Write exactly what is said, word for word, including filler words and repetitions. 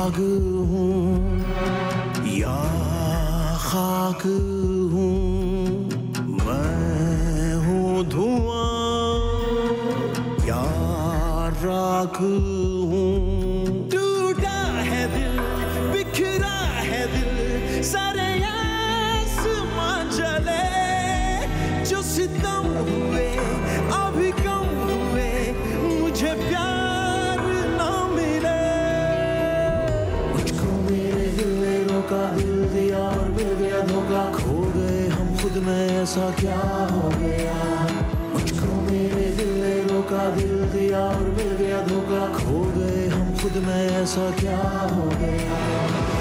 आग हूँ या खाक हूँ, मैं हूँ धुआं या राख हूँ। टूटा है दिल, बिखरा है दिल, सारे आसमां जले, जो सितम हुए अभी कम हुए, मुझे प्यार ना मिले। मुझको मेरे दिल ने रोका, दिल दिया और मिल गया धोखा, खो गए हम खुद में, ऐसा क्या हो गया। मुझको मेरे दिल ने रोका, दिल दिया और मिल गया धोखा, खो गए हम खुद में, ऐसा क्या हो गया।